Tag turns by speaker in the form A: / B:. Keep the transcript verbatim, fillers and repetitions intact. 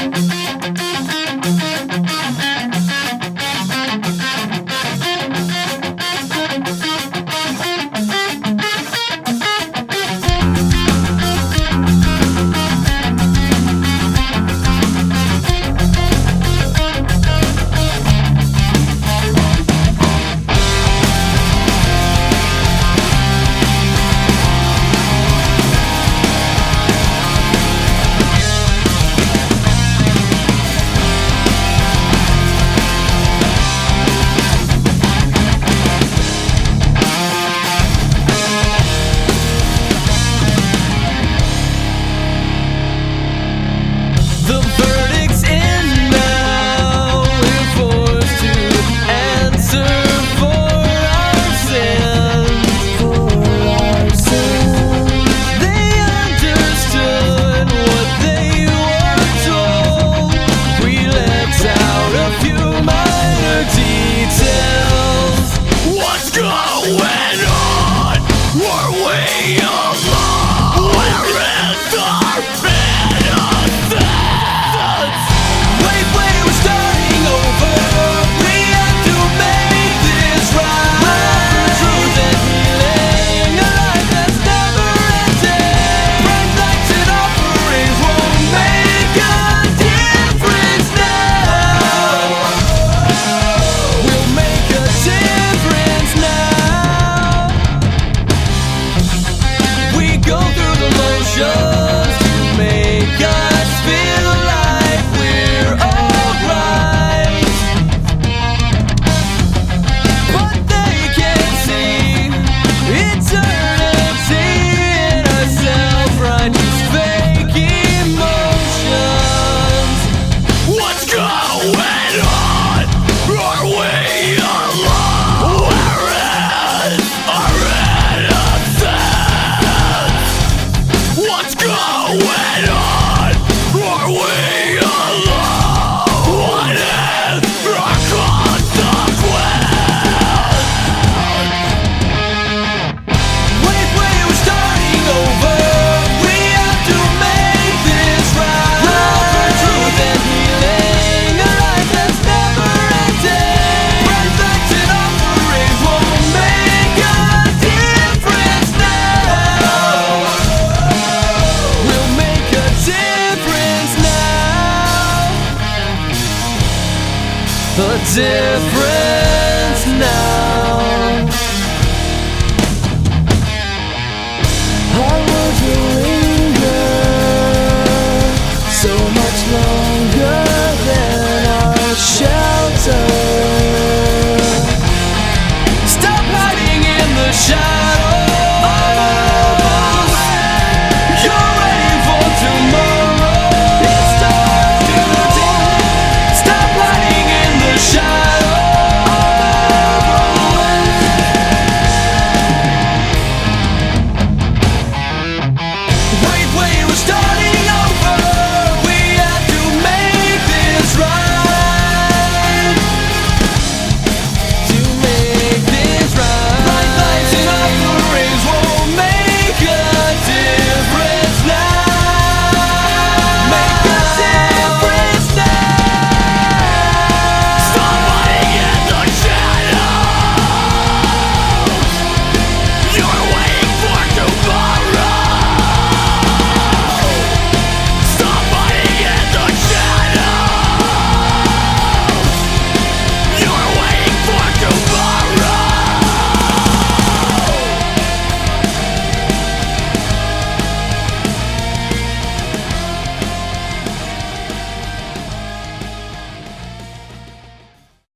A: The verdict's in now. We're forced to answer for our sins. For our sins. They understood what they were told. We left out a few minor details. What's going on? Were we alone? Where is our innocence? Wait, wait, we're starting over. We have to make this right. We're truth and healing, a life that's never ending. Friends, likes, and offerings won't make a difference now. We'll make a difference now. We go through the motions to make us feel like we're alright. But they can't see eternity in our self-righteous fake emotions. What's going on? Are we alone? Where is our innocence? What's going on? Are we alone? What is our consequence? Wait, wait, we're starting over. We have to make this right. We'll offer truth and healing, a life that's never ending. Friends, likes, and offerings won't make a difference now. We'll make a difference now. The difference now. Our words will linger so much longer than our shadows.